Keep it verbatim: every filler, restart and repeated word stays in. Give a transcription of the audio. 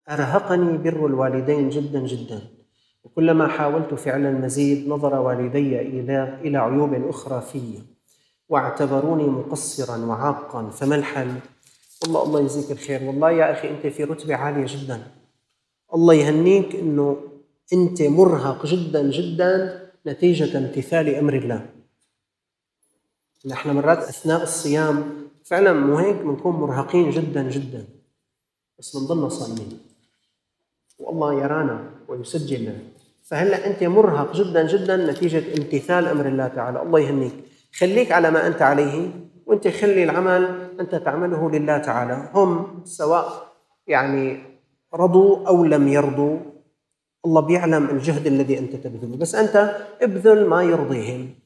أرهقني بر الوالدين جدا جدا، وكلما حاولت فعل المزيد نظر والدي إلى إلى عيوب أخرى في، واعتبروني مقصرا وعاقا، فما الحل؟ والله الله يجزيك الخير. والله يا أخي أنت في رتبة عالية جدا، الله يهنيك أنه أنت مرهق جدا جدا نتيجة امتثال أمر الله. نحن مرات أثناء الصيام فعلا مو هيك بنكون مرهقين جدا جدا، بس بنضلنا صايمين والله يرانا ويسجل لنا. فهلا أنت مرهق جدا جدا نتيجة امتثال أمر الله تعالى، الله يهنيك. خليك على ما أنت عليه، وأنت خلي العمل أنت تعمله لله تعالى، هم سواء يعني رضوا أو لم يرضوا، الله بيعلم الجهد الذي أنت تبذله، بس أنت ابذل ما يرضيهم.